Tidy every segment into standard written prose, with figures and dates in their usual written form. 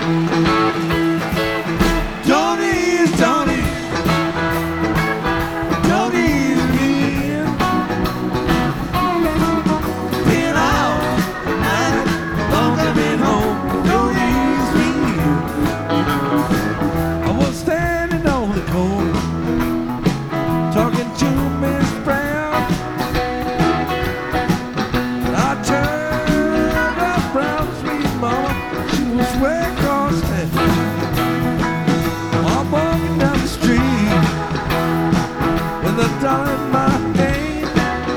Don't ease, don't ease. Don't ease me in. Been out night, long coming home. Don't ease me in. I was standing on the corner, talking to Miss Brown. I turned around, sweet mama, she was way across town. I'm walking down the street with a dollar in my hand.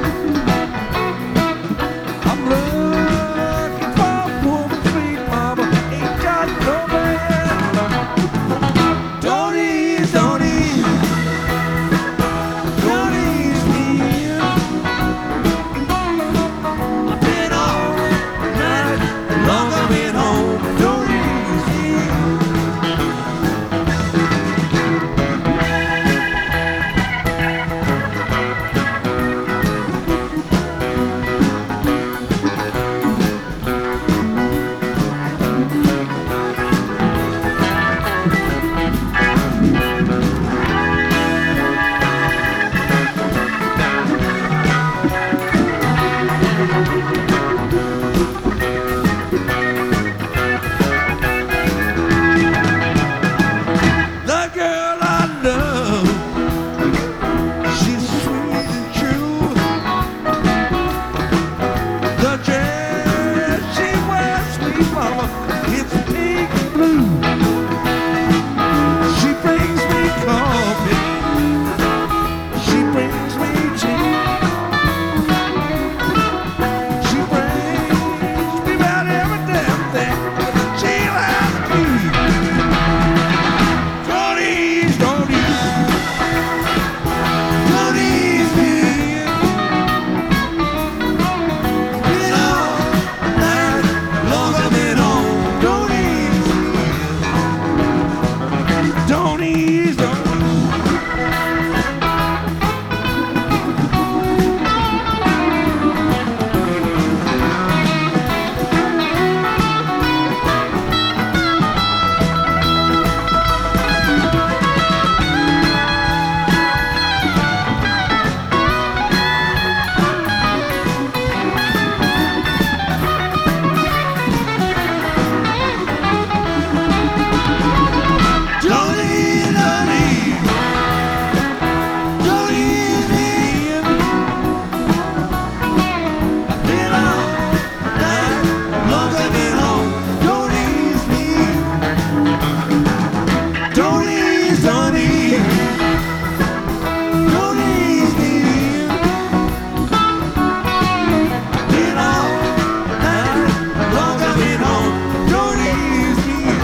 I'm looking for a woman, sweet mama, ain't got no man. Don't ease, don't ease. Don't ease me in. I've been all night long, I've been home. Don't ease me in. The girl I love, she's sweet and true. The dress she wears, sweet mama, it's pink and blue. She brings me coffee, she brings me tea. She brings me about every damn thing she'll ask me. Don't ease, don't ease. Don't ease me in. Been all night long, I've been home. Don't ease me in. Don't ease, don't ease. Don't ease, don't ease. Don't ease me in. Been all night long, I've been home. Don't ease me in. Don't ease, don't ease. Don't ease me in. Been all night long, I've been home. Don't ease me in.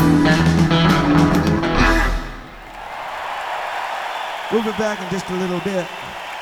We'll be back in just a little bit.